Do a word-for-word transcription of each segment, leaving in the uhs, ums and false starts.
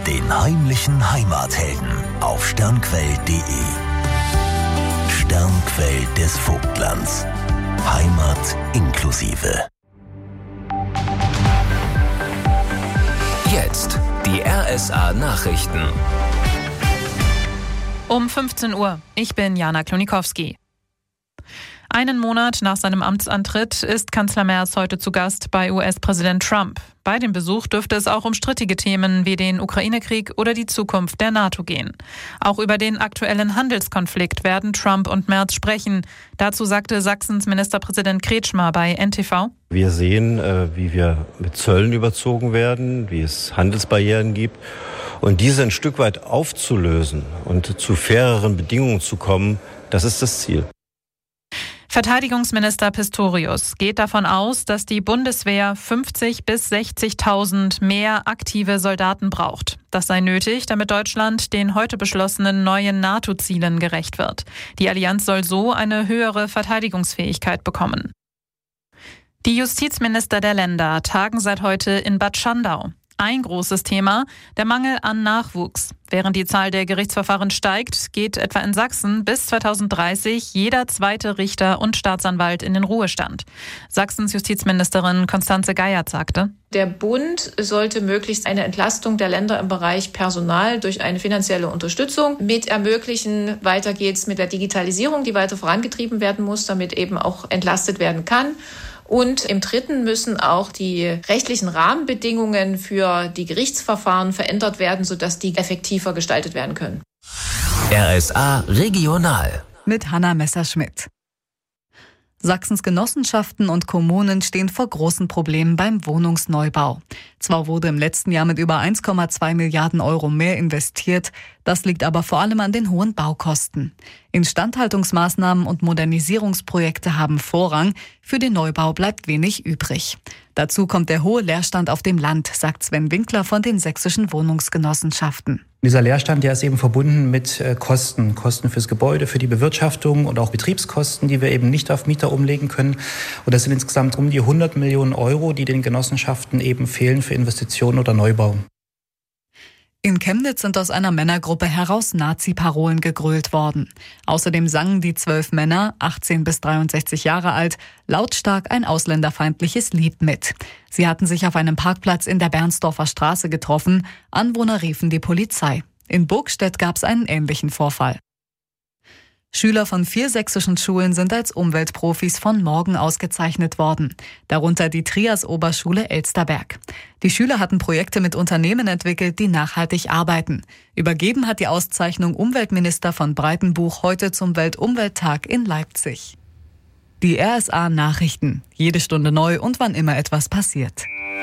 den heimlichen Heimathelden auf sternquell punkt de. Sternquell des Vogtlands. Heimat inklusive. Jetzt die R S A-Nachrichten. Um fünfzehn Uhr. Ich bin Jana Klonikowski. Einen Monat nach seinem Amtsantritt ist Kanzler Merz heute zu Gast bei U S-Präsident Trump. Bei dem Besuch dürfte es auch um strittige Themen wie den Ukraine-Krieg oder die Zukunft der NATO gehen. Auch über den aktuellen Handelskonflikt werden Trump und Merz sprechen. Dazu sagte Sachsens Ministerpräsident Kretschmer bei N T V: Wir sehen, wie wir mit Zöllen überzogen werden, wie es Handelsbarrieren gibt. Und diese ein Stück weit aufzulösen und zu faireren Bedingungen zu kommen, das ist das Ziel. Verteidigungsminister Pistorius geht davon aus, dass die Bundeswehr fünfzigtausend bis sechzigtausend mehr aktive Soldaten braucht. Das sei nötig, damit Deutschland den heute beschlossenen neuen NATO-Zielen gerecht wird. Die Allianz soll so eine höhere Verteidigungsfähigkeit bekommen. Die Justizminister der Länder tagen seit heute in Bad Schandau. Ein großes Thema, der Mangel an Nachwuchs. Während die Zahl der Gerichtsverfahren steigt, geht etwa in Sachsen bis zweitausenddreißig jeder zweite Richter und Staatsanwalt in den Ruhestand. Sachsens Justizministerin Constanze Geiert sagte: Der Bund sollte möglichst eine Entlastung der Länder im Bereich Personal durch eine finanzielle Unterstützung mit ermöglichen. Weiter geht's mit der Digitalisierung, die weiter vorangetrieben werden muss, damit eben auch entlastet werden kann. Und im Dritten müssen auch die rechtlichen Rahmenbedingungen für die Gerichtsverfahren verändert werden, sodass die effektiver gestaltet werden können. R S A Regional mit Hanna Messerschmidt. Sachsens Genossenschaften und Kommunen stehen vor großen Problemen beim Wohnungsneubau. Zwar wurde im letzten Jahr mit über eins Komma zwei Milliarden Euro mehr investiert, das liegt aber vor allem an den hohen Baukosten. Instandhaltungsmaßnahmen und Modernisierungsprojekte haben Vorrang, für den Neubau bleibt wenig übrig. Dazu kommt der hohe Leerstand auf dem Land, sagt Sven Winkler von den sächsischen Wohnungsgenossenschaften. Dieser Leerstand, der ist eben verbunden mit Kosten. Kosten fürs Gebäude, für die Bewirtschaftung und auch Betriebskosten, die wir eben nicht auf Mieter umlegen können. Und das sind insgesamt um die hundert Millionen Euro, die den Genossenschaften eben fehlen für Investitionen oder Neubau. In Chemnitz sind aus einer Männergruppe heraus Nazi-Parolen gegrölt worden. Außerdem sangen die zwölf Männer, achtzehn bis dreiundsechzig Jahre alt, lautstark ein ausländerfeindliches Lied mit. Sie hatten sich auf einem Parkplatz in der Bernsdorfer Straße getroffen. Anwohner riefen die Polizei. In Burgstedt gab es einen ähnlichen Vorfall. Schüler von vier sächsischen Schulen sind als Umweltprofis von morgen ausgezeichnet worden. Darunter die Trias-Oberschule Elsterberg. Die Schüler hatten Projekte mit Unternehmen entwickelt, die nachhaltig arbeiten. Übergeben hat die Auszeichnung Umweltminister von Breitenbuch heute zum Weltumwelttag in Leipzig. Die R S A-Nachrichten. Jede Stunde neu und wann immer etwas passiert.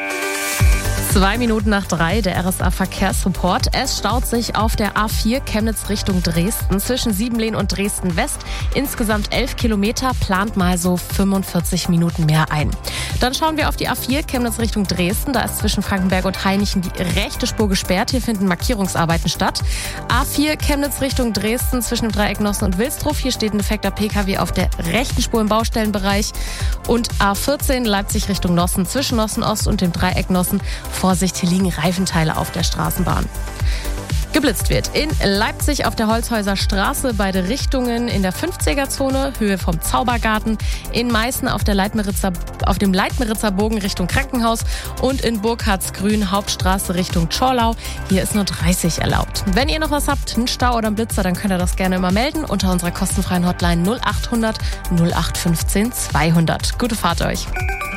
Zwei Minuten nach drei, der R S A-Verkehrsreport. Es staut sich auf der A vier Chemnitz Richtung Dresden zwischen Siebenlehn und Dresden West. Insgesamt elf Kilometer, plant mal so fünfundvierzig Minuten mehr ein. Dann schauen wir auf die A vier Chemnitz Richtung Dresden. Da ist zwischen Frankenberg und Hainichen die rechte Spur gesperrt. Hier finden Markierungsarbeiten statt. A vier Chemnitz Richtung Dresden zwischen Dreieck Nossen und Wilsdruf. Hier steht ein defekter P K W auf der rechten Spur im Baustellenbereich. Und A vierzehn Leipzig Richtung Nossen zwischen Nossen Ost und dem Dreieck Nossen. Vorsicht, hier liegen Reifenteile auf der Straßenbahn. Geblitzt wird in Leipzig auf der Holzhäuser Straße, beide Richtungen in der fünfziger-Zone, Höhe vom Zaubergarten, in Meißen auf, der Leitmeritzer, auf dem Leitmeritzer Bogen Richtung Krankenhaus und in Burkhardsgrün Hauptstraße Richtung Tschorlau. Hier ist nur dreißig erlaubt. Wenn ihr noch was habt, einen Stau oder einen Blitzer, dann könnt ihr das gerne immer melden unter unserer kostenfreien Hotline null achthundert null acht fünfzehn zweihundert. Gute Fahrt euch!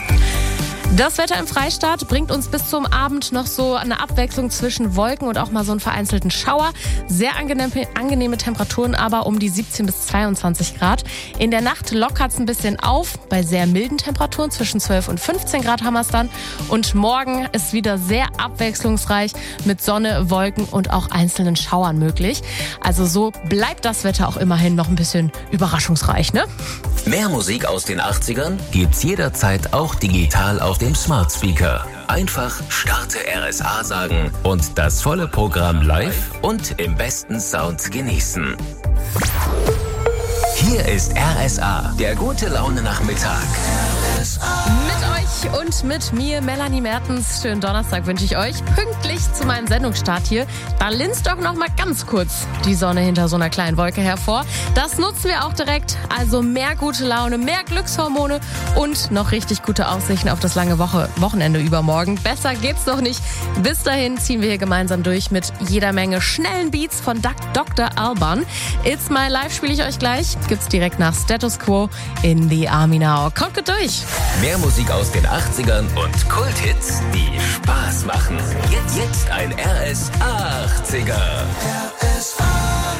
Das Wetter im Freistaat bringt uns bis zum Abend noch so eine Abwechslung zwischen Wolken und auch mal so einen vereinzelten Schauer. Sehr angenehme, angenehme Temperaturen, aber um die siebzehn bis zweiundzwanzig Grad. In der Nacht lockert es ein bisschen auf. Bei sehr milden Temperaturen zwischen zwölf und fünfzehn Grad haben wir es dann. Und morgen ist wieder sehr abwechslungsreich mit Sonne, Wolken und auch einzelnen Schauern möglich. Also so bleibt das Wetter auch immerhin noch ein bisschen überraschungsreich, ne? Mehr Musik aus den achtzigern gibt's jederzeit auch digital auf dem Smart Speaker. Einfach Starte R S A sagen und das volle Programm live und im besten Sound genießen. Hier ist R S A, der gute Laune Nachmittag. Mit euch und mit mir, Melanie Mertens. Schönen Donnerstag wünsche ich euch. Pünktlich zu meinem Sendungsstart hier. Da linst doch noch mal ganz kurz die Sonne hinter so einer kleinen Wolke hervor. Das nutzen wir auch direkt. Also mehr gute Laune, mehr Glückshormone und noch richtig gute Aussichten auf das lange Woche, Wochenende übermorgen. Besser geht's doch nicht. Bis dahin ziehen wir hier gemeinsam durch mit jeder Menge schnellen Beats von Doktor Alban. It's My Life spiele ich euch gleich. Gibt's direkt nach Status Quo in the Army Now. Kommt gut durch. Mehr Musik aus den achtzigern und Kulthits, die Spaß machen. Jetzt, jetzt ein R S A achtziger. R S A.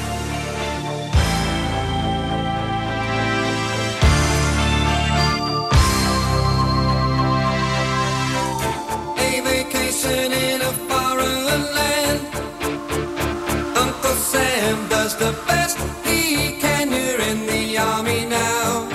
A vacation in a foreign land. Uncle Sam does the best he can. You're in the army now.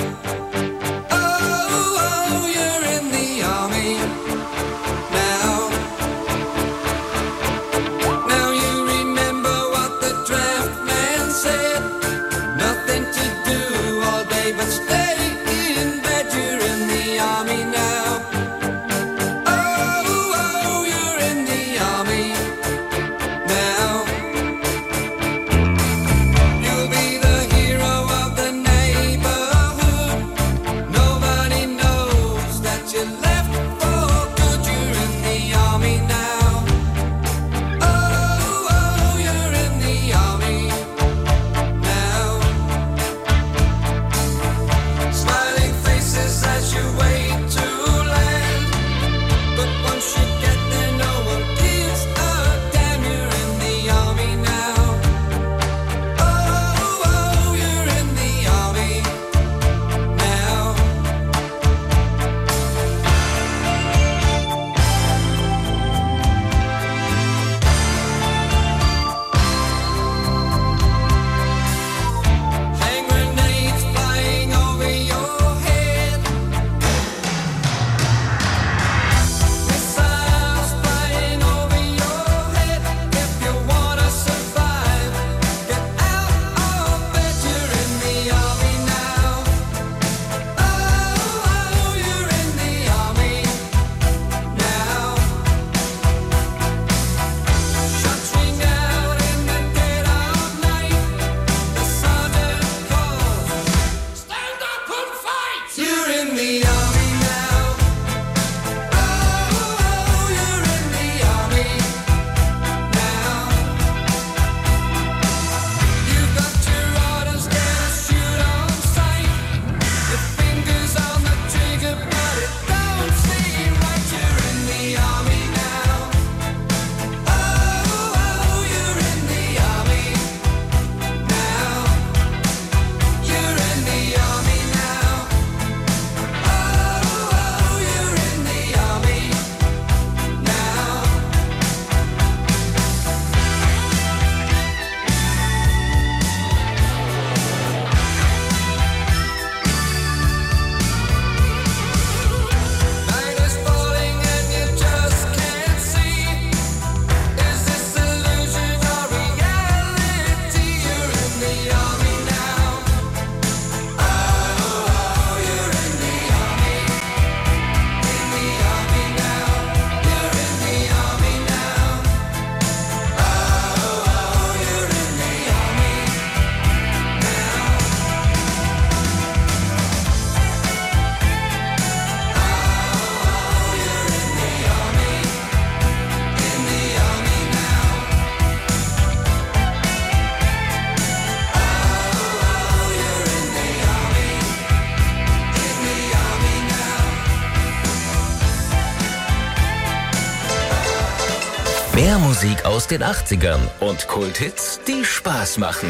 Mehr Musik aus den achtzigern und Kulthits, die Spaß machen.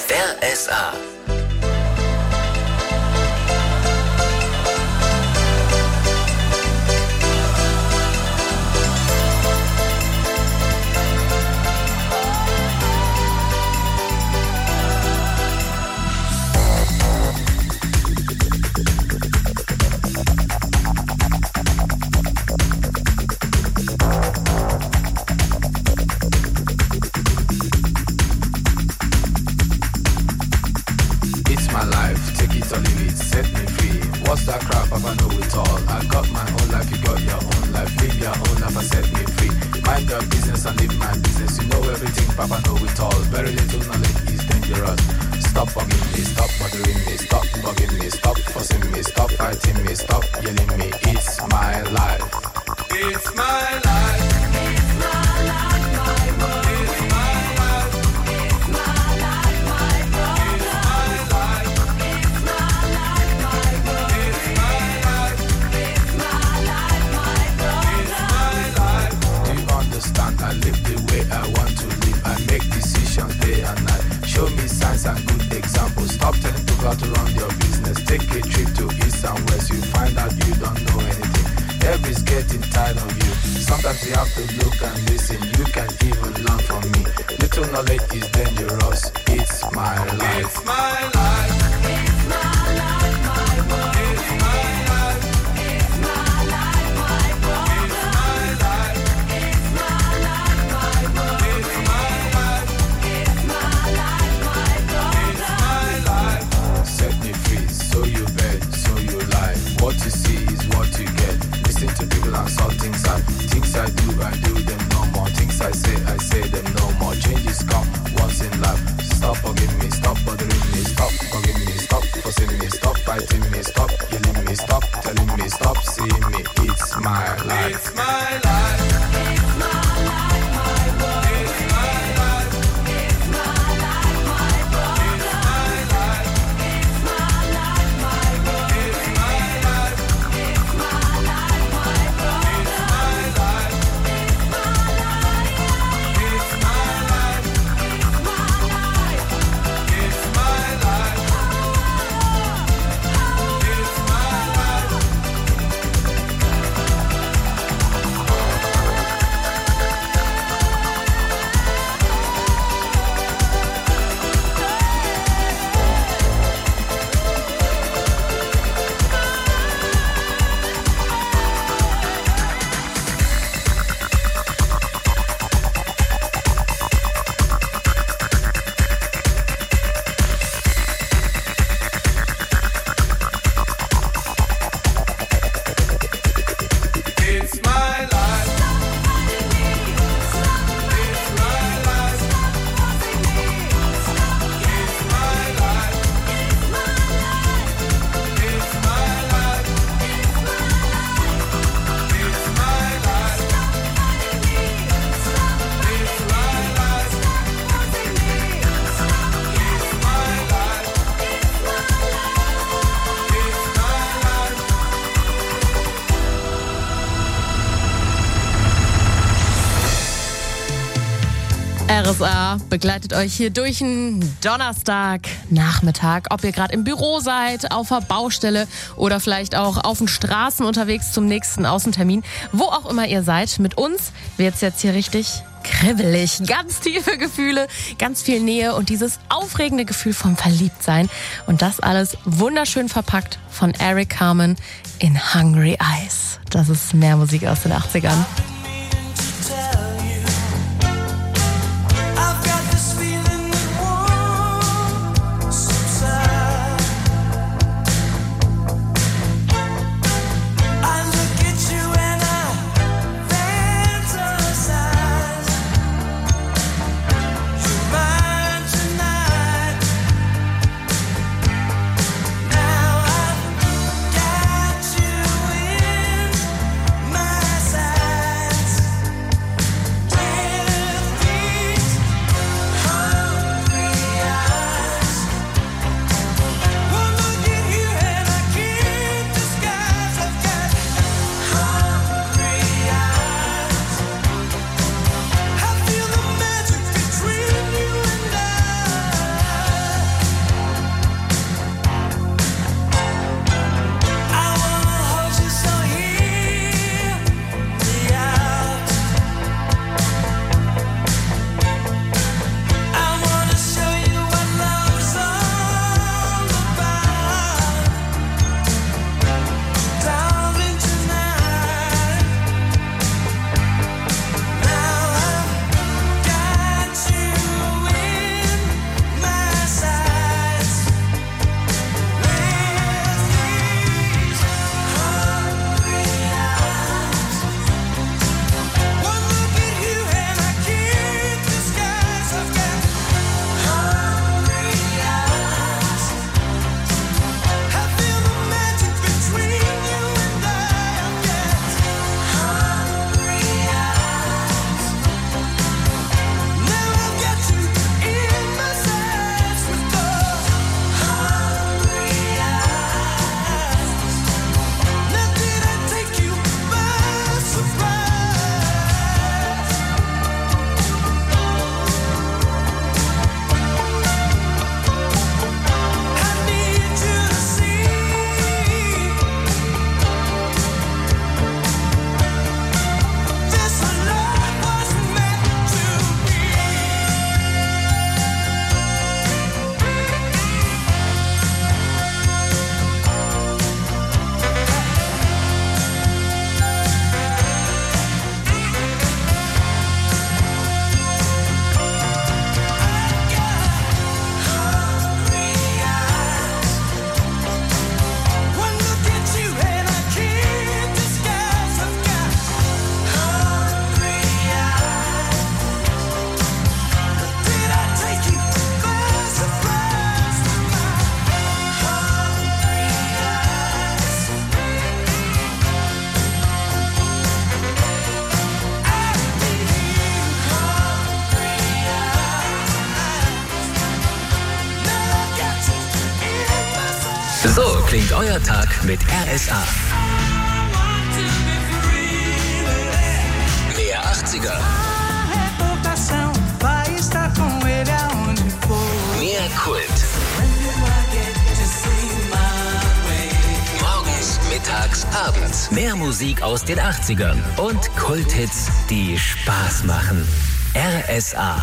R S A. What's that crap? Papa know it all. I got my own life, you got your own life. Live your own life and set me free. Mind your business and live my business. You know everything, Papa know it all. Very little knowledge is dangerous. Stop bugging me, stop bothering me, stop bugging me, stop fussing me, stop fighting me, stop yelling me. It's my life. It's my life. It's my life, my world. It's my life. It's my life, my world. It's my life. It's my life, my world. It's my life. It's my life, my world. It's my life. Do you understand? I live the way I want to live. I make decisions day and night. Show me signs and good examples. Stop telling people how to run your business. Take a trip to east and west. You find out you don't know anything. Everybody's getting tired of you. Sometimes you have to look and listen. You can even learn from me. Little knowledge is dangerous. It's my life. It's my life. It's my life, my world. It's my life. It's my life, my world. It's my life. It's my life, my world. It's my life. It's my life, my world. It's my life. Set me free, so you bet, so you lie. What you see is what you get. Listen to people and saw things I things I do, I do them no more. Things I say, I say them no more. Changes come once in life. Stop bugging me, stop bothering me, stop bugging me, stop fussing me, stop fighting me, stop yelling me, stop telling me, stop seeing me. It's my life. It's my life. It's my life, my world. It's my life. It's my life, my world. It's my life. It's my life, my world. It's my life. It's my life, my world. It's my life. It's my life. It's my life. It's my life. It's my life. It's my life. It's my life. It's my life. It's my life. It's my life. It's my life. It's my life. It's my life. It's my life. R S A begleitet euch hier durch einen Donnerstagnachmittag. Ob ihr gerade im Büro seid, auf der Baustelle oder vielleicht auch auf den Straßen unterwegs zum nächsten Außentermin. Wo auch immer ihr seid, mit uns wird's jetzt hier richtig kribbelig. Ganz tiefe Gefühle, ganz viel Nähe und dieses aufregende Gefühl vom Verliebtsein. Und das alles wunderschön verpackt von Eric Carmen in Hungry Eyes. Das ist mehr Musik aus den achtzigern. Got you in my sight. klingt euer Tag mit R S A. Mehr achtziger. Mehr Kult. Morgens, mittags, abends. Mehr Musik aus den achtzigern und Kulthits, die Spaß machen. R S A.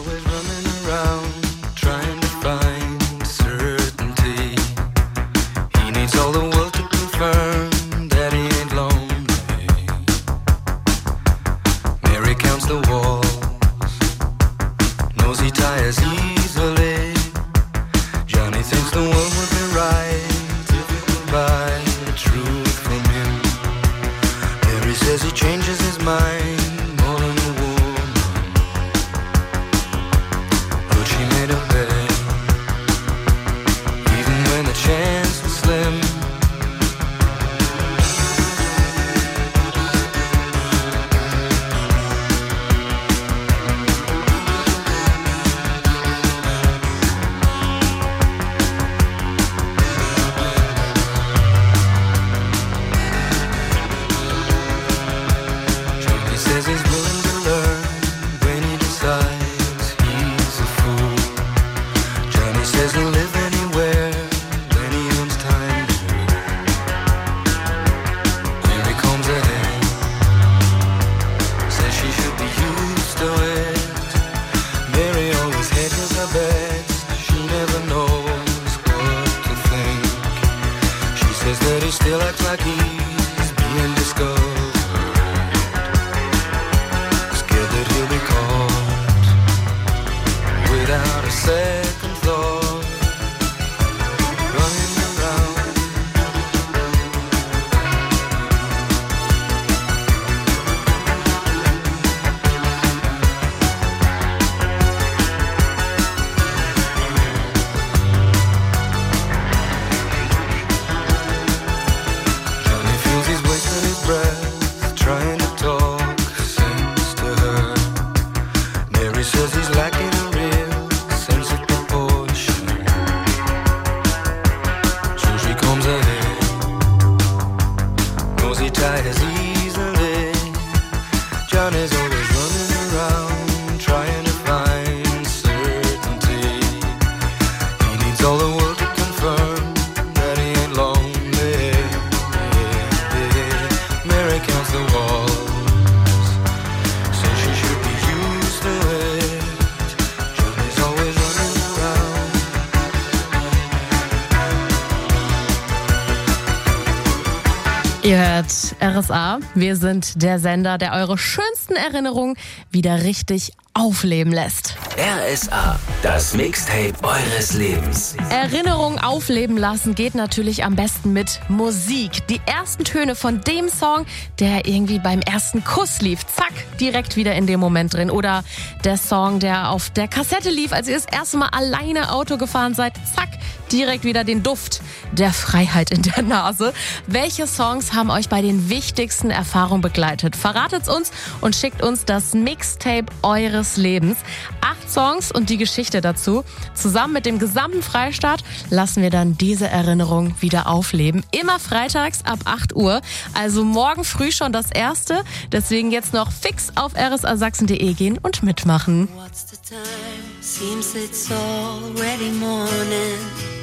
Ihr hört R S A. Wir sind der Sender, der eure schönsten Erinnerungen wieder richtig aufleben lässt. R S A, das Mixtape eures Lebens. Erinnerungen aufleben lassen geht natürlich am besten mit Musik. Die ersten Töne von dem Song, der irgendwie beim ersten Kuss lief. Zack, direkt wieder in dem Moment drin. Oder der Song, der auf der Kassette lief, als ihr das erste Mal alleine Auto gefahren seid. Zack, direkt wieder den Duft der Freiheit in der Nase. Welche Songs haben euch bei den wichtigsten Erfahrungen begleitet? Verratet's uns und schickt uns das Mixtape eures Lebens. Acht Songs und die Geschichte dazu. Zusammen mit dem gesamten Freistaat lassen wir dann diese Erinnerung wieder aufleben. Immer freitags ab acht Uhr. Also morgen früh schon das erste. Deswegen jetzt noch fix auf r s a sachsen punkt d e gehen und mitmachen. What's the time? Seems it's already morning.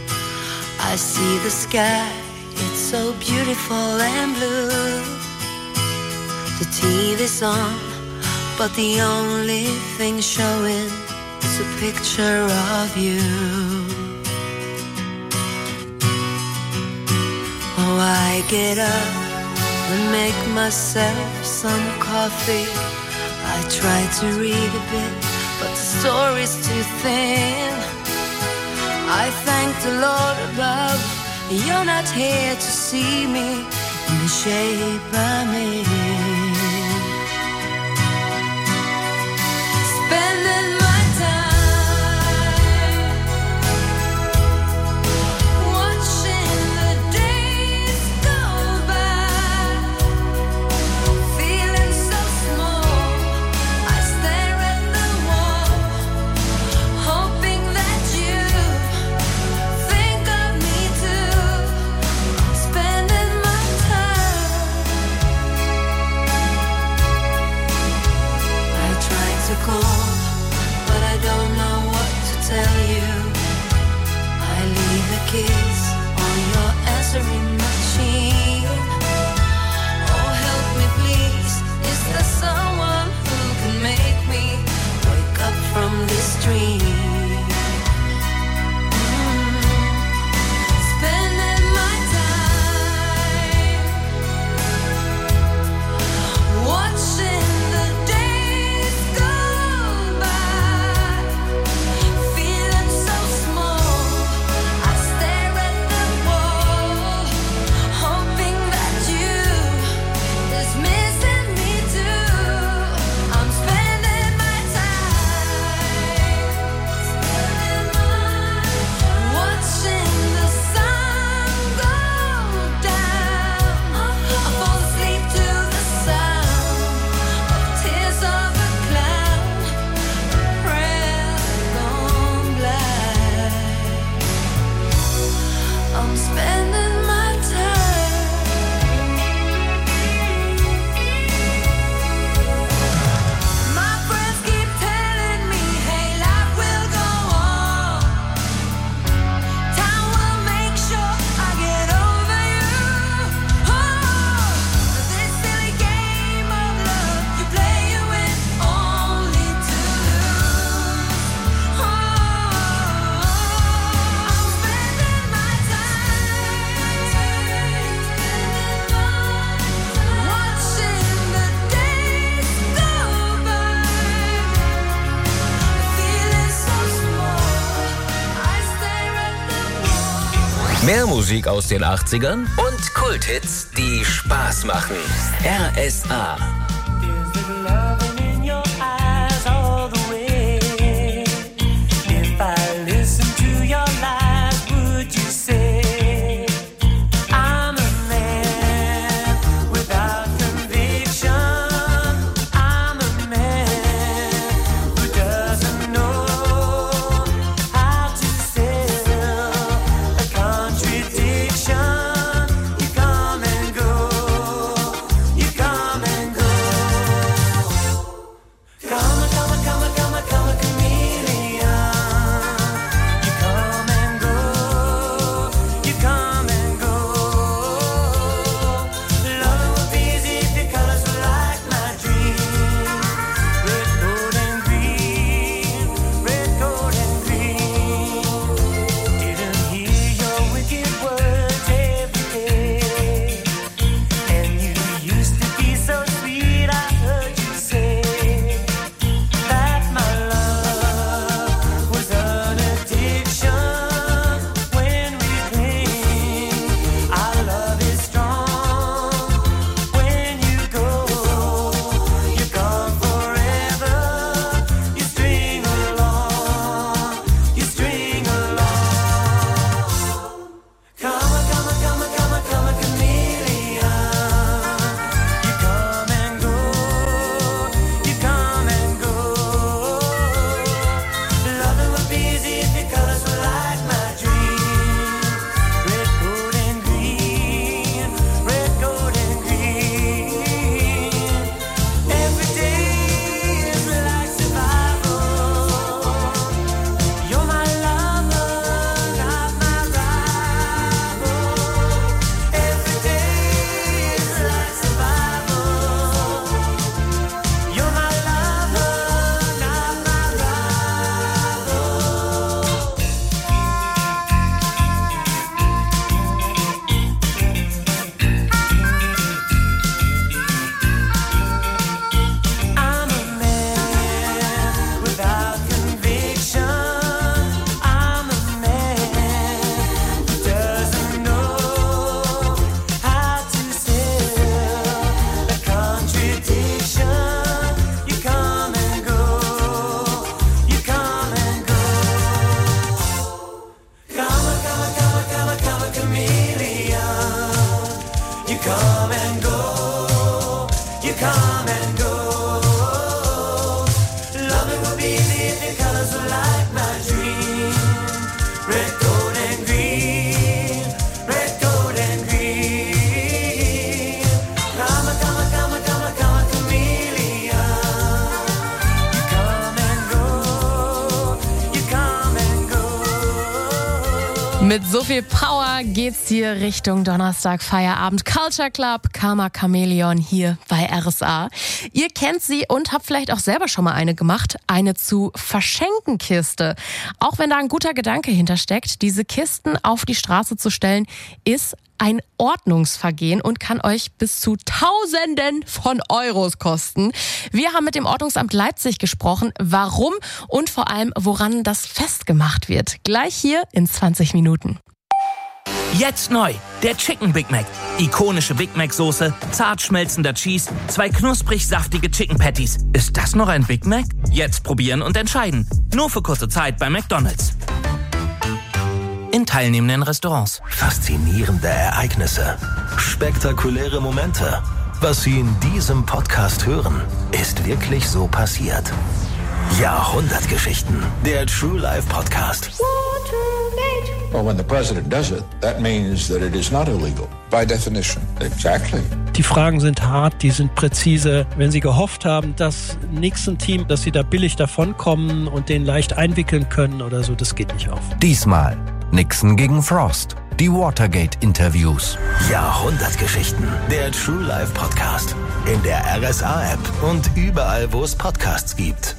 I see the sky, it's so beautiful and blue. The T V's on, but the only thing showing is a picture of you. Oh, I get up and make myself some coffee. I try to read a bit, but the story's too thin. I thank the Lord above, you're not here to see me in the shape I'm in. Spending my time watching the days go by, feeling so small. I stare at the wall, hoping that you think of me too. stream. Mehr Musik aus den achtzigern und Kulthits, die Spaß machen. R S A. You come and go. Mit so viel Power geht's hier Richtung Donnerstag Feierabend. Culture Club, Karma Chameleon hier bei R S A. Ihr kennt sie und habt vielleicht auch selber schon mal eine gemacht. Eine zu verschenken Kiste. Auch wenn da ein guter Gedanke hintersteckt, diese Kisten auf die Straße zu stellen, ist ein Ordnungsvergehen und kann euch bis zu Tausenden von Euros kosten. Wir haben mit dem Ordnungsamt Leipzig gesprochen, warum und vor allem, woran das festgemacht wird. Gleich hier in zwanzig Minuten. Jetzt neu, der Chicken Big Mac. Ikonische Big Mac Soße, zart schmelzender Cheese, zwei knusprig saftige Chicken Patties. Ist das noch ein Big Mac? Jetzt probieren und entscheiden. Nur für kurze Zeit bei McDonald's. In teilnehmenden Restaurants. Faszinierende Ereignisse. Spektakuläre Momente. Was Sie in diesem Podcast hören, ist wirklich so passiert. Jahrhundertgeschichten. Der True Life Podcast. Well, when the president does it, that means that it is not illegal. By definition. Exactly. Die Fragen sind hart, die sind präzise. Wenn Sie gehofft haben, dass Nixon-Team, dass Sie da billig davonkommen und den leicht einwickeln können oder so, das geht nicht auf. Diesmal Nixon gegen Frost. Die Watergate-Interviews. Jahrhundertgeschichten. Der True Life Podcast. In der R S A-App und überall, wo es Podcasts gibt.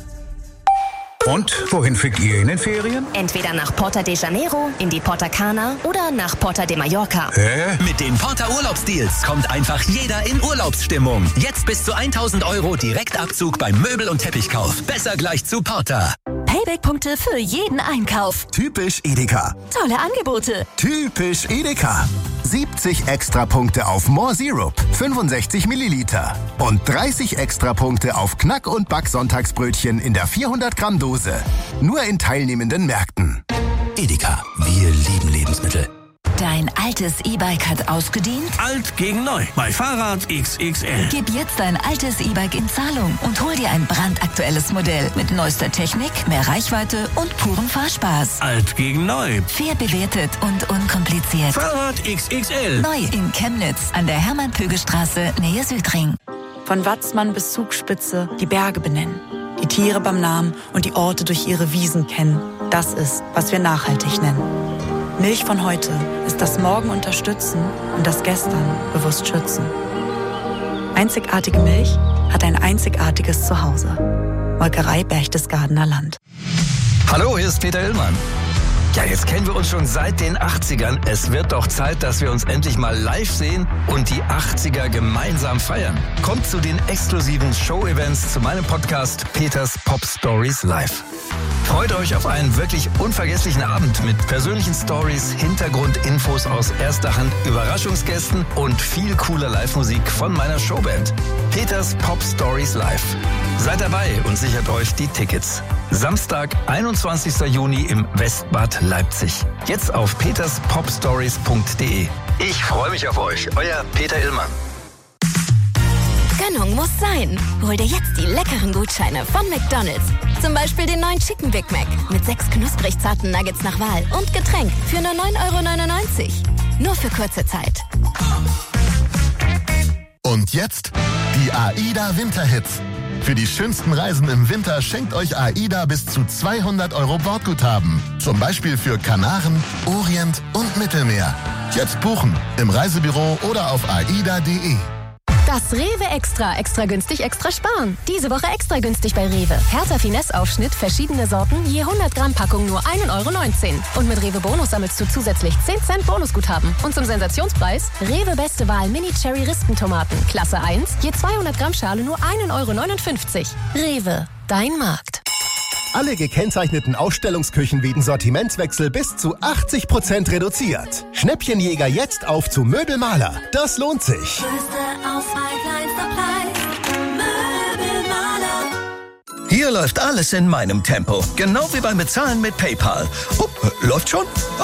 Und wohin fliegt ihr in den Ferien? Entweder nach Porta de Janeiro, in die Porta Cana oder nach Porta de Mallorca. Hä? Mit den Porta Urlaubsdeals kommt einfach jeder in Urlaubsstimmung. Jetzt bis zu tausend Euro Direktabzug beim Möbel- und Teppichkauf. Besser gleich zu Porta. Payback-Punkte für jeden Einkauf. Typisch Edeka. Tolle Angebote. Typisch Edeka. siebzig Extrapunkte auf More Syrup, fünfundsechzig Milliliter. Und dreißig Extrapunkte auf Knack- und Back-Sonntagsbrötchen in der vierhundert Gramm Dose. Nur in teilnehmenden Märkten. Edeka, wir lieben Lebensmittel. Dein altes E-Bike hat ausgedient? Alt gegen neu. Bei Fahrrad X X L. Gib jetzt dein altes E-Bike in Zahlung und hol dir ein brandaktuelles Modell mit neuester Technik, mehr Reichweite und purem Fahrspaß. Alt gegen neu. Fair bewertet und unkompliziert. Fahrrad X X L. Neu in Chemnitz an der Hermann-Pögel-Straße, Nähe Südring. Von Watzmann bis Zugspitze die Berge benennen, die Tiere beim Namen und die Orte durch ihre Wiesen kennen. Das ist, was wir nachhaltig nennen. Milch von heute ist das Morgen unterstützen und das Gestern bewusst schützen. Einzigartige Milch hat ein einzigartiges Zuhause. Molkerei Berchtesgadener Land. Hallo, hier ist Peter Illmann. Ja, jetzt kennen wir uns schon seit den achtzigern. Es wird doch Zeit, dass wir uns endlich mal live sehen und die achtziger gemeinsam feiern. Kommt zu den exklusiven Show-Events zu meinem Podcast Peters Pop Stories Live. Freut euch auf einen wirklich unvergesslichen Abend mit persönlichen Stories, Hintergrundinfos aus erster Hand, Überraschungsgästen und viel cooler Live-Musik von meiner Showband. Peters Pop Stories Live. Seid dabei und sichert euch die Tickets. Samstag, einundzwanzigster Juni im Westbad Leipzig. Jetzt auf peters pop stories punkt de. Ich freue mich auf euch. Euer Peter Illmann. Gönnung muss sein. Hol dir jetzt die leckeren Gutscheine von McDonald's. Zum Beispiel den neuen Chicken Big Mac mit sechs knusprig zarten Nuggets nach Wahl und Getränk für nur neun Euro neunundneunzig. Nur für kurze Zeit. Und jetzt die AIDA Winterhits. Für die schönsten Reisen im Winter schenkt euch AIDA bis zu zweihundert Euro Bordguthaben. Zum Beispiel für Kanaren, Orient und Mittelmeer. Jetzt buchen im Reisebüro oder auf aida punkt de. Das Rewe Extra. Extra günstig, extra sparen. Diese Woche extra günstig bei Rewe. Hertha Finesse-Aufschnitt, verschiedene Sorten, je hundert Gramm Packung nur ein Euro neunzehn. Und mit Rewe Bonus sammelst du zusätzlich zehn Cent Bonusguthaben. Und zum Sensationspreis Rewe Beste Wahl Mini Cherry Rispentomaten. Klasse eins, je zweihundert Gramm Schale nur ein Euro neunundfünfzig. Rewe, dein Markt. Alle gekennzeichneten Ausstellungsküchen wegen Sortimentswechsel bis zu achtzig Prozent reduziert. Schnäppchenjäger jetzt auf zu Möbelmaler. Das lohnt sich. Hier läuft alles in meinem Tempo. Genau wie beim Bezahlen mit PayPal. Oh, läuft schon? Ah!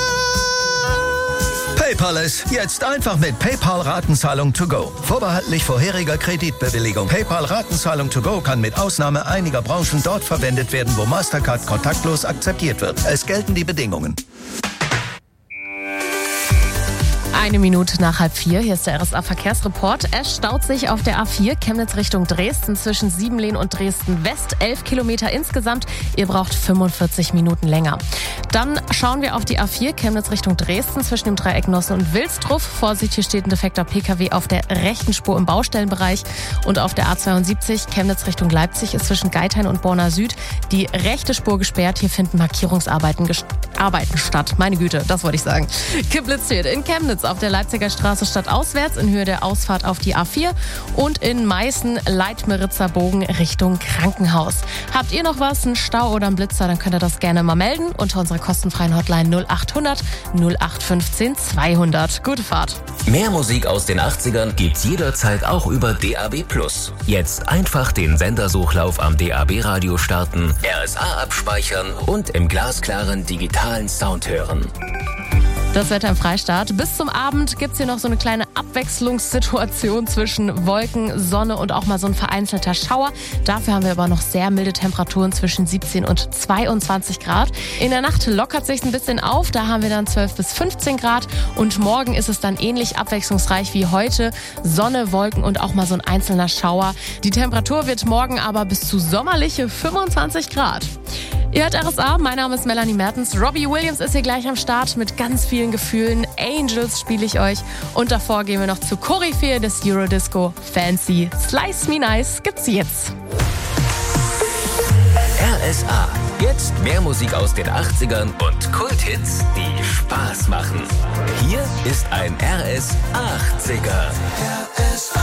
PayPal ist jetzt einfach mit PayPal-Ratenzahlung to go. Vorbehaltlich vorheriger Kreditbewilligung. PayPal-Ratenzahlung to go kann mit Ausnahme einiger Branchen dort verwendet werden, wo Mastercard kontaktlos akzeptiert wird. Es gelten die Bedingungen. Eine Minute nach halb vier, hier ist der R S A-Verkehrsreport. Es staut sich auf der A vier Chemnitz Richtung Dresden zwischen Siebenlehn und Dresden West. Elf Kilometer insgesamt, ihr braucht fünfundvierzig Minuten länger. Dann schauen wir auf die A vier Chemnitz Richtung Dresden zwischen dem Dreieck Nosse und Wilsdruff. Vorsicht, hier steht ein defekter P K W auf der rechten Spur im Baustellenbereich. Und auf der A zweiundsiebzig Chemnitz Richtung Leipzig ist zwischen Geithain und Borna Süd die rechte Spur gesperrt. Hier finden Markierungsarbeiten gest- Arbeiten statt. Meine Güte, das wollte ich sagen. Kompliziert in Chemnitz auf der Leipziger Straße stadtauswärts in Höhe der Ausfahrt auf die A vier und in Meißen Leitmeritzer Bogen Richtung Krankenhaus. Habt ihr noch was, einen Stau oder einen Blitzer, dann könnt ihr das gerne mal melden unter unserer kostenfreien Hotline null acht hundert null acht fünfzehn zweihundert. Gute Fahrt. Mehr Musik aus den achtzigern gibt's jederzeit auch über D A B plus. Jetzt einfach den Sendersuchlauf am D A B-Radio starten, R S A abspeichern und im glasklaren digitalen Sound hören. Das Wetter im Freistaat. Bis zum Abend gibt's hier noch so eine kleine Abwechslungssituation zwischen Wolken, Sonne und auch mal so ein vereinzelter Schauer. Dafür haben wir aber noch sehr milde Temperaturen zwischen siebzehn und zweiundzwanzig Grad. In der Nacht lockert sich's ein bisschen auf. Da haben wir dann zwölf bis fünfzehn Grad. Und morgen ist es dann ähnlich abwechslungsreich wie heute. Sonne, Wolken und auch mal so ein einzelner Schauer. Die Temperatur wird morgen aber bis zu sommerliche fünfundzwanzig Grad. Ihr hört R S A, mein Name ist Melanie Mertens. Robbie Williams ist hier gleich am Start mit ganz vielen Gefühlen. Angels spiele ich euch. Und davor gehen wir noch zu Koryphäe des Eurodisco. Fancy Slice Me Nice gibt's jetzt. R S A. Jetzt mehr Musik aus den achtzigern und Kulthits, die Spaß machen. Hier ist ein R S achtziger. R S A.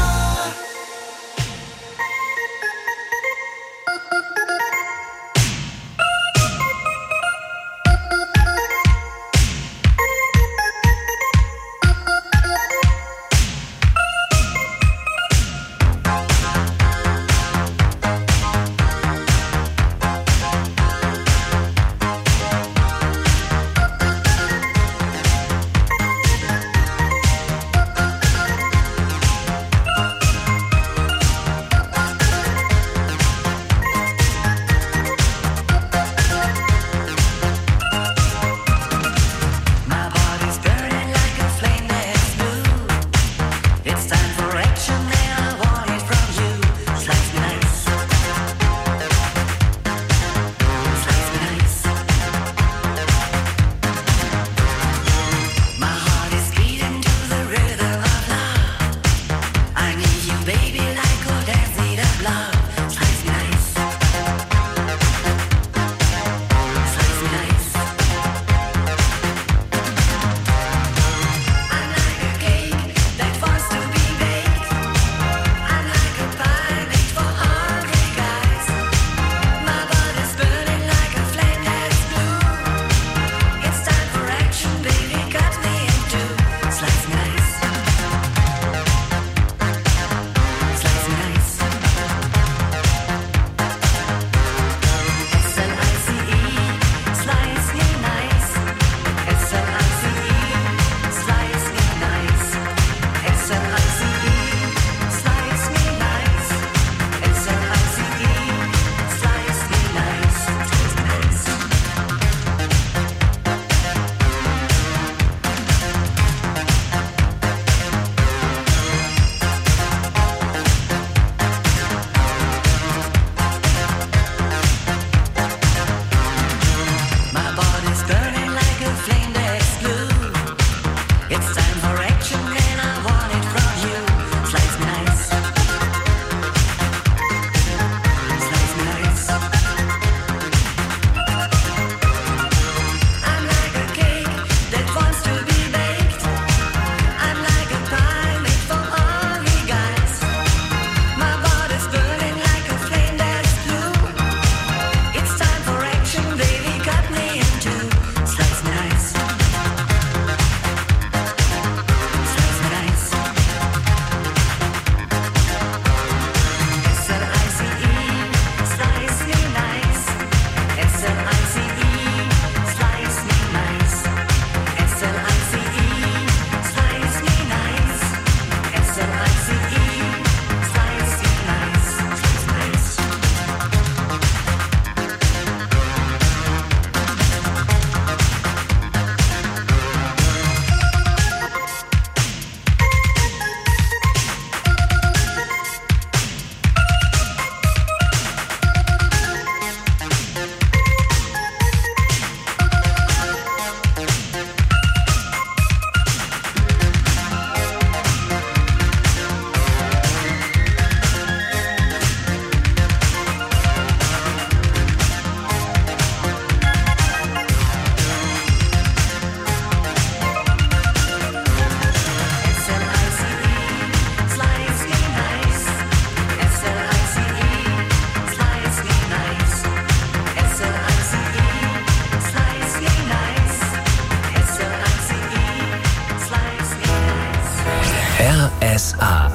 R S A.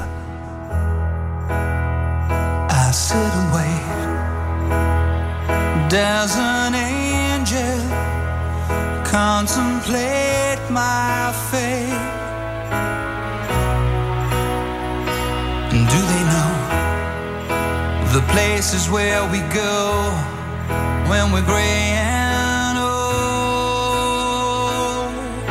I sit and wait. Does an angel contemplate my fate? And do they know the places where we go when we're gray and old?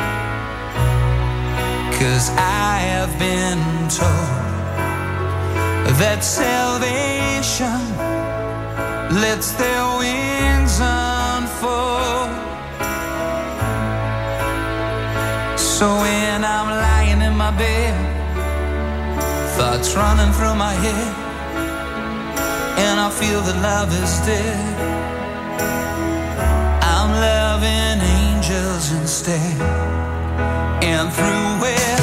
'Cause I have been told that salvation lets their wings unfold. So when I'm lying in my bed, thoughts running through my head, and I feel that love is dead, I'm loving angels instead. And through it,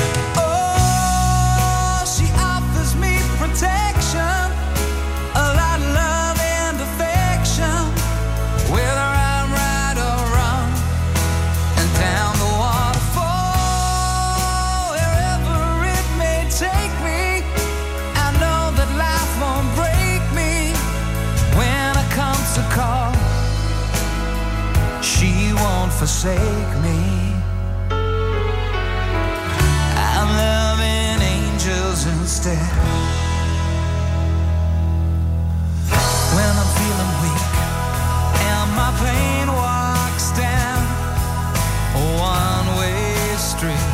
oh, she offers me protection, a lot of love and affection, whether I'm right or wrong, and down the waterfall, wherever it may take me, I know that life won't break me when I come to call. She won't forsake me. I'm loving angels instead. When I'm feeling weak and my pain walks down a one-way street,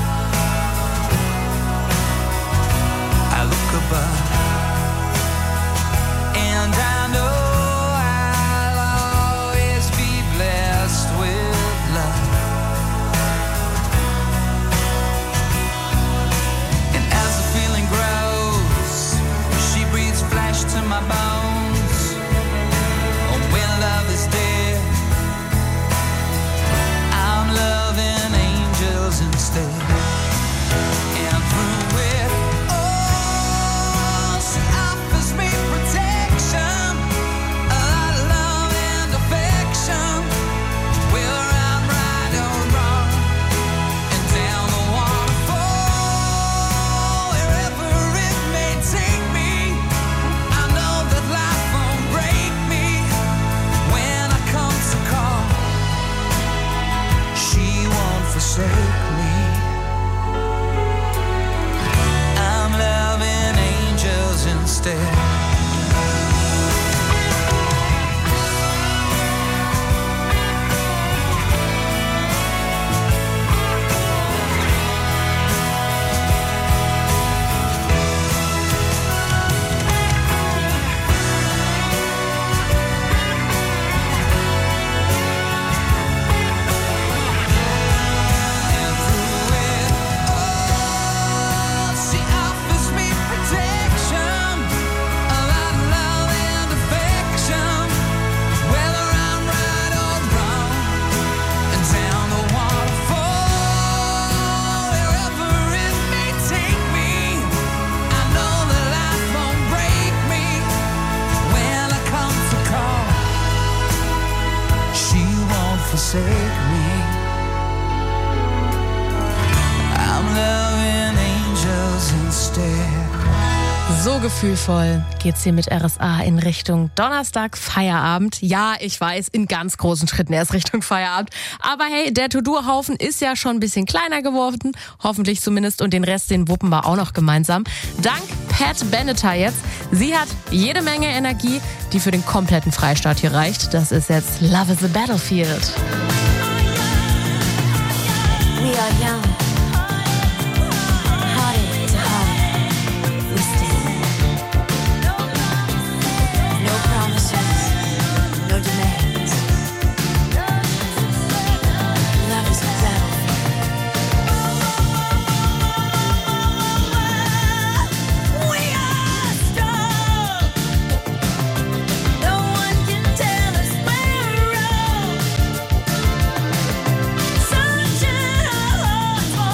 I look above and I know I'll always be blessed with love. And as the feeling grows, she breathes flesh to my bones. Oh, when love is dead, I'm loving angels instead. And through it, oh, she offers me protection, a lot of love and affection, whether I'm right or wrong, and down the waterfall, wherever it may take me, I know that life won't break me when I come to call. She won't forsake me. I'm loving angels instead. She offers me protection, a lot of love and affection, whether I'm right or wrong, and down the waterfall, wherever it may take me, I know that life won't break me when I come to call. She won't forsake me. I'm loving angels instead. So gefühlvoll geht's hier mit R S A in Richtung Donnerstag Feierabend. Ja, ich weiß, in ganz großen Schritten erst Richtung Feierabend. Aber hey, der To-Do-Haufen ist ja schon ein bisschen kleiner geworden. Hoffentlich zumindest. Und den Rest, den wuppen wir auch noch gemeinsam. Dank Pat Benatar jetzt. Sie hat jede Menge Energie, die für den kompletten Freistaat hier reicht. Das ist jetzt Love is a Battlefield. We are young. Heartache to heart. We stand. No promises, no demands. Love is a battlefield. We are strong. No one can tell us we're wrong. Sunshine, our hearts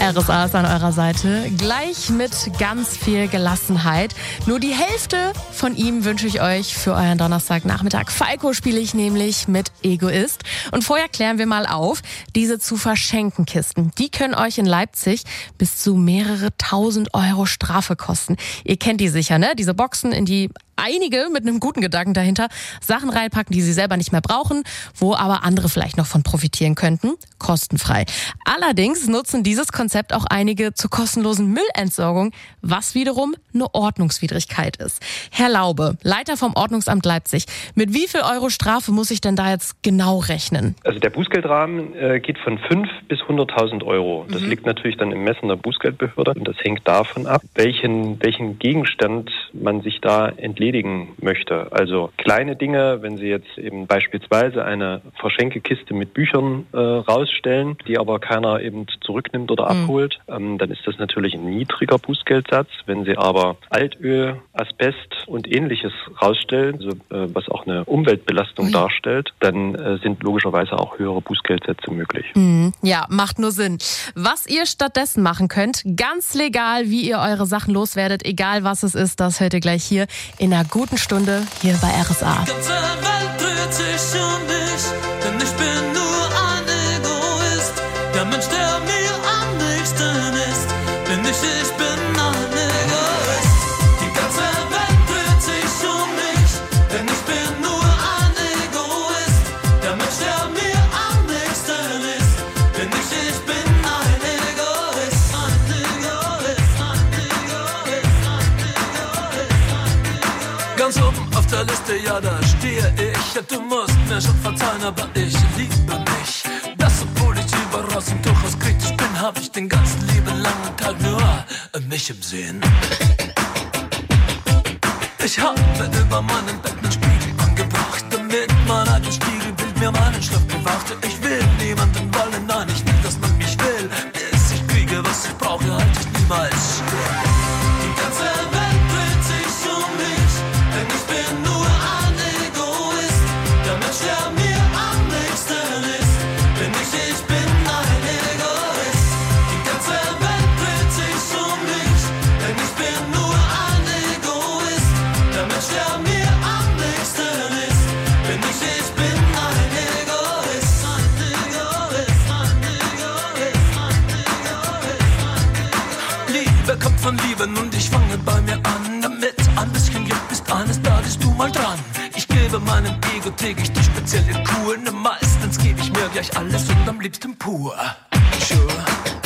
R S A ist an eurer Seite, gleich mit ganz viel Gelassenheit. Nur die Hälfte von ihm wünsche ich euch für euren Donnerstagnachmittag. Falco spiele ich nämlich mit Egoist. Und vorher klären wir mal auf, diese zu verschenken Kisten, die können euch in Leipzig bis zu mehrere tausend Euro Strafe kosten. Ihr kennt die sicher, ne? Diese Boxen, in die einige mit einem guten Gedanken dahinter Sachen reinpacken, die sie selber nicht mehr brauchen, wo aber andere vielleicht noch von profitieren könnten. Kostenfrei. Allerdings nutzen dieses Konzept auch einige zur kostenlosen Müllentsorgung, was wiederum eine Ordnungswidrigkeit ist. Herr Laube, Leiter vom Ordnungsamt Leipzig, mit wie viel Euro Strafe muss ich denn da jetzt genau rechnen? Also der Bußgeldrahmen äh, geht von fünf bis hunderttausend Euro. Das mhm. liegt natürlich dann im Messen der Bußgeldbehörde und das hängt davon ab, welchen, welchen Gegenstand man sich da entledigen möchte. Also kleine Dinge, wenn Sie jetzt eben beispielsweise eine Verschenkekiste mit Büchern äh, rausstellen, die aber keiner eben zurücknimmt oder mhm. abholt, ähm, dann ist das natürlich ein niedriger Bußgeldsatz. Wenn Sie aber Altöl, Asbest und Ähnliches rausstellen, also, äh, was auch eine Umweltbelastung mhm. darstellt, dann äh, sind logischerweise auch höhere Bußgeldsätze möglich. Mhm. Ja, macht nur Sinn. Was ihr stattdessen machen könnt, ganz legal, wie ihr eure Sachen loswerdet, egal was es ist, das hört ihr gleich hier in einer guten Stunde hier bei R S A. Die ganze Welt dreht sich um mich, denn ich bin nur ein Egoist. Der Mensch, der mir am nächsten ist, bin ich, ich bin ein Egoist. Die ganze Welt dreht sich um mich, denn ich bin nur ein Egoist. Der Mensch, der mir am nächsten ist, bin ich, ich bin ein Egoist. Ein Egoist, ein Egoist, ein Egoist. Ganz oben auf der Liste, ja, da stehe ich. Ja, du musst mir schon verzeihen, aber ich liebe mich. Das, obwohl ich überall und durchaus kritisch bin, hab ich den ganzen lieben langen Tag nur mich im Sinn. Ich habe über meinen Bett einen Spiegel angebracht, damit mein eigenes Spiegelbild mir meinen Schlaf bewachte. Ich will niemanden wollen, nein, ich will, dass man mich will. Bis ich kriege, was ich brauche, halte ich niemals still. Die ganze Welt dreht sich um mich, denn ich bin nur ein Egoist. Der Mensch, der mir am nächsten ist, bin ich, ich bin ein Egoist. Die ganze Welt dreht sich um mich, denn ich bin nur ein Egoist. Der Mensch, der mir am nächsten ist, bin ich, ich bin ein Egoist. Ein Egoist, ein Egoist, ein Egoist. Liebe kommt von Lieben und ich fange bei mir an, damit ein bisschen Glück ist eines Tages du mal dran. Ich gebe meinem Ego täglich die spezielle Kur, ne, meistens gebe ich mir gleich alles und am liebsten pur. Sure.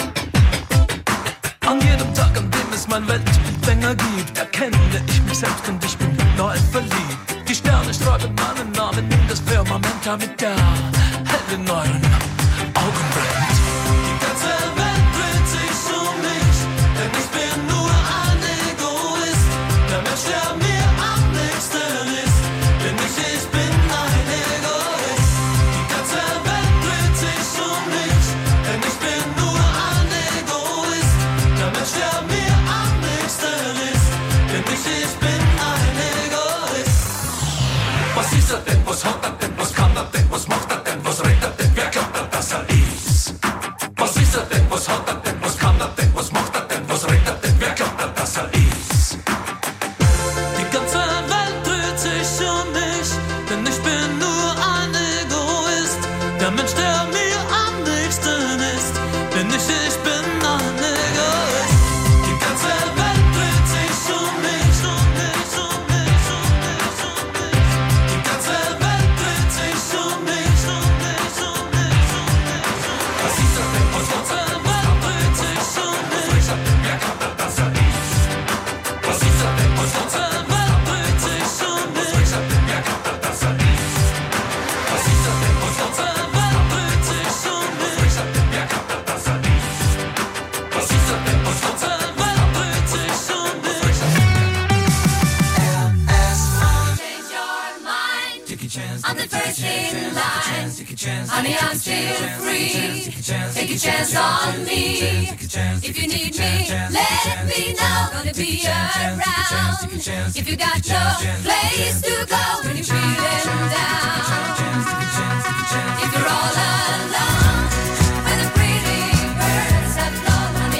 An jedem Tag, an dem es mein Weltbild länger gibt, erkenne ich mich selbst und ich bin neu verliebt. Die Sterne schreiben meinen Namen in das Firmament, damit der Hell in euren Augen brennt. Die ganze Welt dreht sich um mich, denn ich bin nur ein Egoist. Der Mensch, der mir am nächsten ist, bin ich, ich bin ein Egoist. Die ganze Welt dreht sich um mich, denn ich bin nur ein Egoist. Der Mensch, der mir am nächsten ist, bin ich, ich bin ein Egoist. Was ist er denn, was hat er denn, was kann er denn, was macht er denn, was redet er denn, wer glaubt er, dass er ist? Was ist er denn, was hat er denn, was kann er denn, was macht er denn, was redet er denn, wer glaubt er, dass er ist? Die ganze Welt dreht sich um mich, denn ich bin nur ein Egoist. Der Mensch, der mir am nächsten ist, bin ich, ich bin ein Egoist. Die ganze Welt dreht sich um mich, um mich, um mich, um mich, um mich. Die ganze Welt dreht sich um mich, um mich, um mich, um mich. Was ist er denn, was macht er denn, was dreht sich um mich? Was ist er denn, wer glaubt er, dass er ist? Was ist er denn, was macht er denn, was dreht sich um mich? Was ist er denn, wer glaubt er, dass er ist? Was ist er denn, was macht er denn, was dreht sich um mich? Was ist er denn, wer glaubt er, dass er ist? Was ist er denn, was macht er denn, was dreht sich um mich? I'm the first in line. Honey, I'm still free. Take a chance on me. If you need me, let me know. Gonna be around. If you got no place to go when you're feeling down. If you're all alone, when the pretty birds have flown, honey,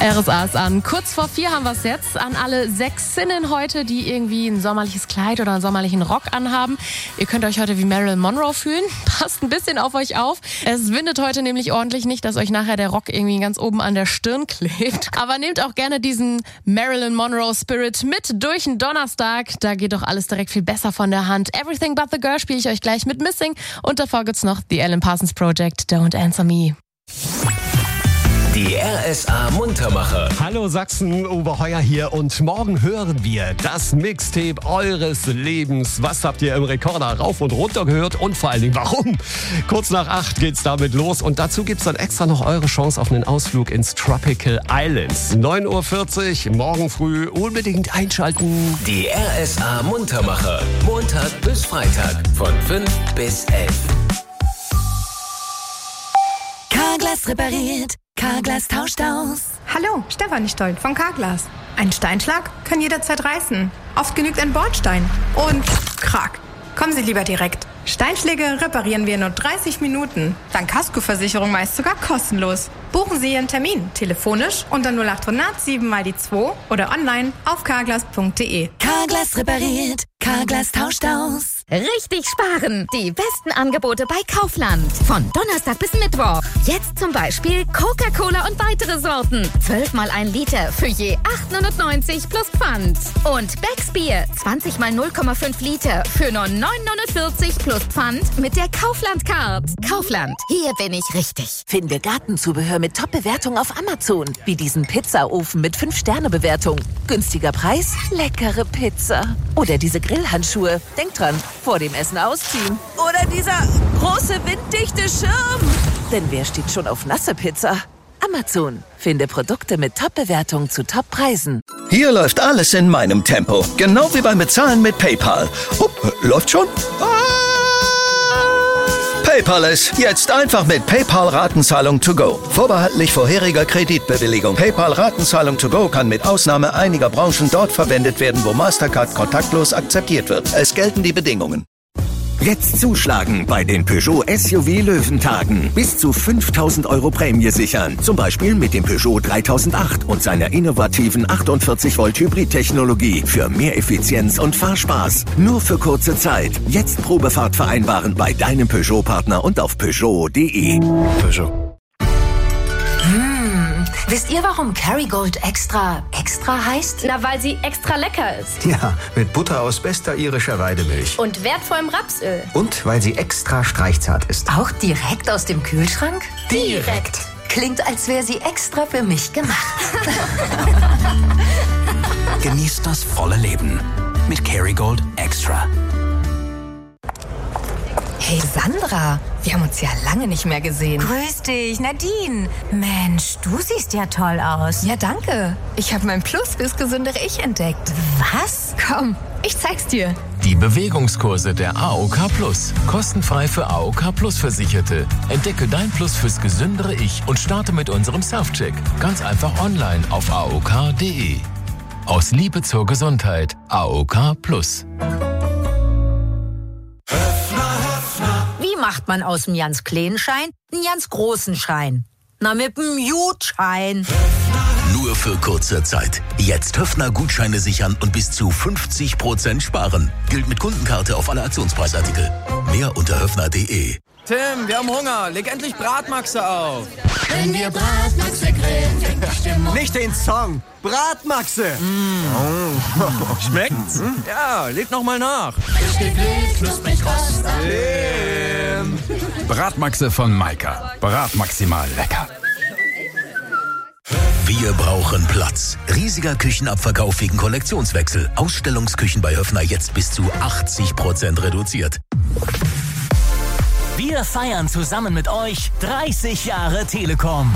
R S A ist an. Kurz vor vier haben wir es jetzt. An alle Sächsinnen heute, die irgendwie ein sommerliches Kleid oder einen sommerlichen Rock anhaben. Ihr könnt euch heute wie Marilyn Monroe fühlen. Passt ein bisschen auf euch auf. Es windet heute nämlich ordentlich, nicht, dass euch nachher der Rock irgendwie ganz oben an der Stirn klebt. Aber nehmt auch gerne diesen Marilyn Monroe Spirit mit durch den Donnerstag. Da geht doch alles direkt viel besser von der Hand. Everything But The Girl spiele ich euch gleich mit Missing. Und davor gibt's noch The Alan Parsons Project, Don't Answer Me. Die R S A Muntermacher. Hallo Sachsen, Uwe Heuer hier und morgen hören wir das Mixtape eures Lebens. Was habt ihr im Rekorder rauf und runter gehört und vor allen Dingen warum? Kurz nach acht geht's damit los und dazu gibt's dann extra noch eure Chance auf einen Ausflug ins Tropical Islands. neun Uhr vierzig, morgen früh unbedingt einschalten. Die R S A Muntermacher. Montag bis Freitag von fünf bis elf. Carglass repariert. Carglass tauscht aus. Hallo, Stefanie Stoll von Carglass. Ein Steinschlag kann jederzeit reißen. Oft genügt ein Bordstein. Und krack. Kommen Sie lieber direkt. Steinschläge reparieren wir in nur dreißig Minuten. Dank Kaskoversicherung meist sogar kostenlos. Buchen Sie Ihren Termin telefonisch unter null acht hundert sieben mal die zwei oder online auf carglass punkt de. Carglass repariert. Carglass tauscht aus. Richtig sparen! Die besten Angebote bei Kaufland. Von Donnerstag bis Mittwoch. Jetzt zum Beispiel Coca-Cola und weitere Sorten. zwölf mal ein Liter für je acht neunundneunzig plus Pfand. Und Becks Bier zwanzig mal null Komma fünf Liter für nur neun neunundvierzig plus Pfand mit der Kaufland-Card. Kaufland, hier bin ich richtig. Finde Gartenzubehör mit Top-Bewertung auf Amazon. Wie diesen Pizzaofen mit fünf Sterne Bewertung. Günstiger Preis, leckere Pizza. Oder diese Grillhandschuhe. Denk dran, vor dem Essen ausziehen. Oder dieser große winddichte Schirm. Denn wer steht schon auf nasse Pizza? Amazon. Finde Produkte mit Top-Bewertung zu Top-Preisen. Hier läuft alles in meinem Tempo. Genau wie beim Bezahlen mit PayPal. Oh, läuft schon? Ah! PayPal ist jetzt einfach mit PayPal-Ratenzahlung to go. Vorbehaltlich vorheriger Kreditbewilligung. PayPal-Ratenzahlung to go kann mit Ausnahme einiger Branchen dort verwendet werden, wo Mastercard kontaktlos akzeptiert wird. Es gelten die Bedingungen. Jetzt zuschlagen bei den Peugeot S U V Löwentagen. Bis zu fünftausend Euro Prämie sichern. Zum Beispiel mit dem Peugeot dreitausendacht und seiner innovativen achtundvierzig Volt Hybrid-Technologie für mehr Effizienz und Fahrspaß. Nur für kurze Zeit. Jetzt Probefahrt vereinbaren bei deinem Peugeot-Partner und auf Peugeot punkt de. Peugeot. Wisst ihr, warum Kerrygold extra extra heißt? Na, weil sie extra lecker ist. Ja, mit Butter aus bester irischer Weidemilch. Und wertvollem Rapsöl. Und weil sie extra streichzart ist. Auch direkt aus dem Kühlschrank? Direkt. Klingt, als wäre sie extra für mich gemacht. Genießt das volle Leben mit Kerrygold Extra. Hey Sandra, wir haben uns ja lange nicht mehr gesehen. Grüß dich, Nadine. Mensch, du siehst ja toll aus. Ja, danke. Ich habe mein Plus fürs gesündere Ich entdeckt. Was? Komm, ich zeig's dir. Die Bewegungskurse der A O K Plus. Kostenfrei für A O K Plus Versicherte. Entdecke dein Plus fürs gesündere Ich und starte mit unserem Self-Check. Ganz einfach online auf A O K punkt de. Aus Liebe zur Gesundheit. A O K Plus. Wie macht man aus dem ganz kleinen Schein einen ganz großen Schein? Na, mit dem Jutschein. Nur für kurze Zeit. Jetzt Höfner-Gutscheine sichern und bis zu fünfzig Prozent sparen. Gilt mit Kundenkarte auf alle Aktionspreisartikel. Mehr unter höfner punkt de. Tim, wir haben Hunger. Leg endlich Bratmaxe auf. Wenn wir Bratmaxe grillen, fängt die Stimmung. Nicht den Song. Bratmaxe. Mm. Oh. Schmeckt's? Hm? Ja, leg noch mal nach. Frisch gegrillt, knusprig rostig. Tim. Bratmaxe von Maika. Brat maximal lecker. Wir brauchen Platz. Riesiger Küchenabverkauf wegen Kollektionswechsel. Ausstellungsküchen bei Höfner jetzt bis zu achtzig Prozent reduziert. Wir feiern zusammen mit euch dreißig Jahre Telekom.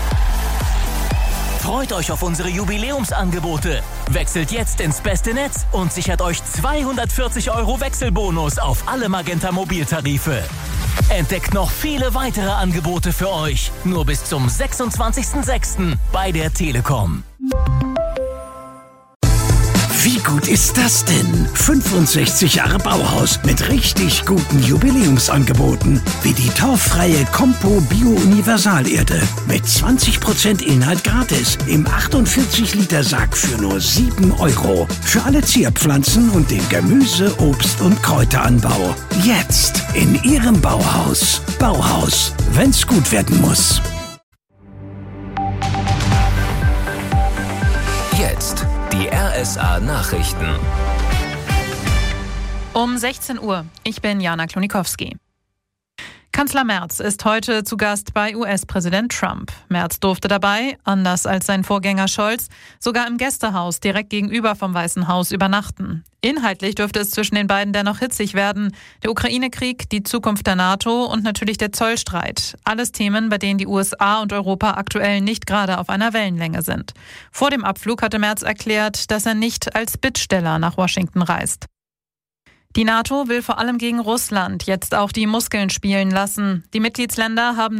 Freut euch auf unsere Jubiläumsangebote. Wechselt jetzt ins beste Netz und sichert euch zweihundertvierzig Euro Wechselbonus auf alle Magenta Mobiltarife. Entdeckt noch viele weitere Angebote für euch. Nur bis zum sechsundzwanzigsten sechsten bei der Telekom. Wie gut gut ist das denn? fünfundsechzig Jahre Bauhaus mit richtig guten Jubiläumsangeboten. Wie die torffreie Compo Bio Universalerde mit zwanzig Prozent Inhalt gratis im achtundvierzig Liter Sack für nur sieben Euro. Für alle Zierpflanzen und den Gemüse-, Obst- und Kräuteranbau. Jetzt in Ihrem Bauhaus. Bauhaus, wenn's gut werden muss. Jetzt die R S A-Nachrichten. Um sechzehn Uhr. Ich bin Jana Klonikowski. Kanzler Merz ist heute zu Gast bei U S-Präsident Trump. Merz durfte dabei, anders als sein Vorgänger Scholz, sogar im Gästehaus direkt gegenüber vom Weißen Haus übernachten. Inhaltlich dürfte es zwischen den beiden dennoch hitzig werden. Der Ukraine-Krieg, die Zukunft der NATO und natürlich der Zollstreit. Alles Themen, bei denen die U S A und Europa aktuell nicht gerade auf einer Wellenlänge sind. Vor dem Abflug hatte Merz erklärt, dass er nicht als Bittsteller nach Washington reist. Die NATO will vor allem gegen Russland jetzt auch die Muskeln spielen lassen. Die Mitgliedsländer haben